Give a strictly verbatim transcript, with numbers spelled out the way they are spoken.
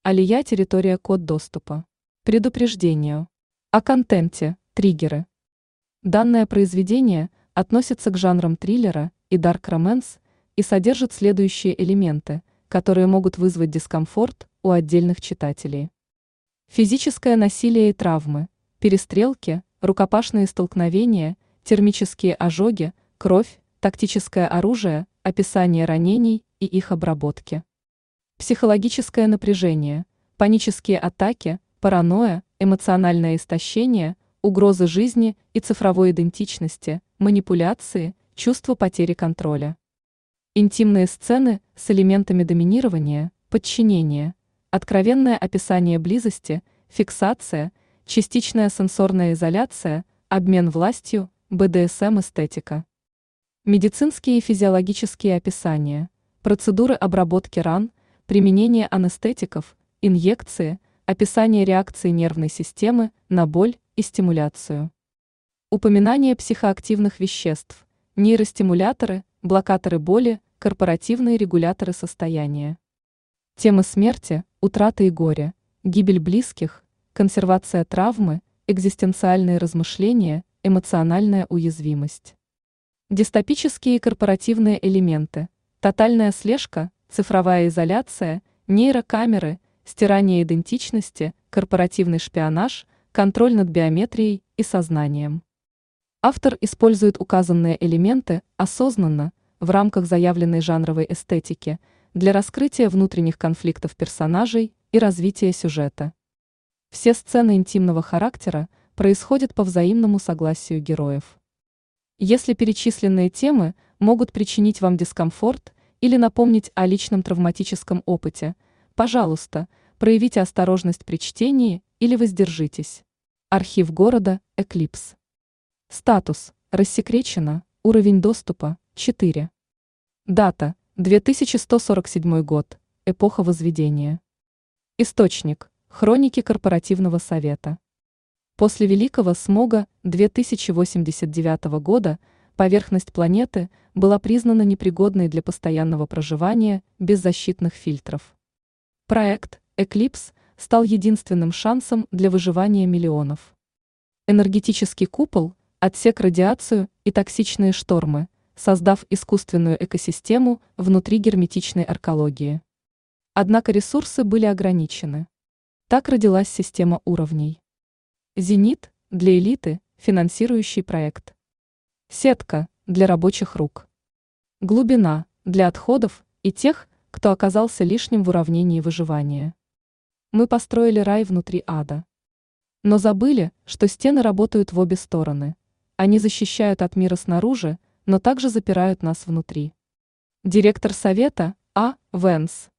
Алия территория код доступа. Предупреждению. О контенте, триггеры. Данное произведение относится к жанрам триллера и дарк романс и содержит следующие элементы, которые могут вызвать дискомфорт у отдельных читателей. Физическое насилие и травмы, перестрелки, рукопашные столкновения, термические ожоги, кровь, тактическое оружие, описание ранений и их обработки. Психологическое напряжение, панические атаки, паранойя, эмоциональное истощение, угрозы жизни и цифровой идентичности, манипуляции, чувство потери контроля. Интимные сцены с элементами доминирования, подчинения, откровенное описание близости, фиксация, частичная сенсорная изоляция, обмен властью, бэ дэ эс эм-эстетика. Медицинские и физиологические описания, процедуры обработки ран, применение анестетиков, инъекции, описание реакции нервной системы на боль и стимуляцию. Упоминание психоактивных веществ, нейростимуляторы, блокаторы боли, корпоративные регуляторы состояния. Темы смерти, утраты и горя, гибель близких, консервация травмы, экзистенциальные размышления, эмоциональная уязвимость. Дистопические и корпоративные элементы, тотальная слежка, цифровая изоляция, нейрокамеры, стирание идентичности, корпоративный шпионаж, контроль над биометрией и сознанием. Автор использует указанные элементы осознанно в рамках заявленной жанровой эстетики для раскрытия внутренних конфликтов персонажей и развития сюжета. Все сцены интимного характера происходят по взаимному согласию героев. Если перечисленные темы могут причинить вам дискомфорт или напомнить о личном травматическом опыте, пожалуйста, проявите осторожность при чтении или воздержитесь. Архив города Эклипс. Статус. Рассекречено. Уровень доступа. четыре. Дата. две тысячи сто сорок седьмой год. Эпоха возведения. Источник. Хроники корпоративного совета. После Великого смога две тысячи восемьдесят девятого года поверхность планеты была признана непригодной для постоянного проживания без защитных фильтров. Проект «Эклипс» стал единственным шансом для выживания миллионов. Энергетический купол отсек радиацию и токсичные штормы, создав искусственную экосистему внутри герметичной аркологии. Однако ресурсы были ограничены. Так родилась система уровней. Зенит – для элиты, финансирующий проект. Сетка – для рабочих рук. Глубина – для отходов и тех, кто оказался лишним в уравнении выживания. Мы построили рай внутри ада. Но забыли, что стены работают в обе стороны. Они защищают от мира снаружи, но также запирают нас внутри. Директор совета А. Венс.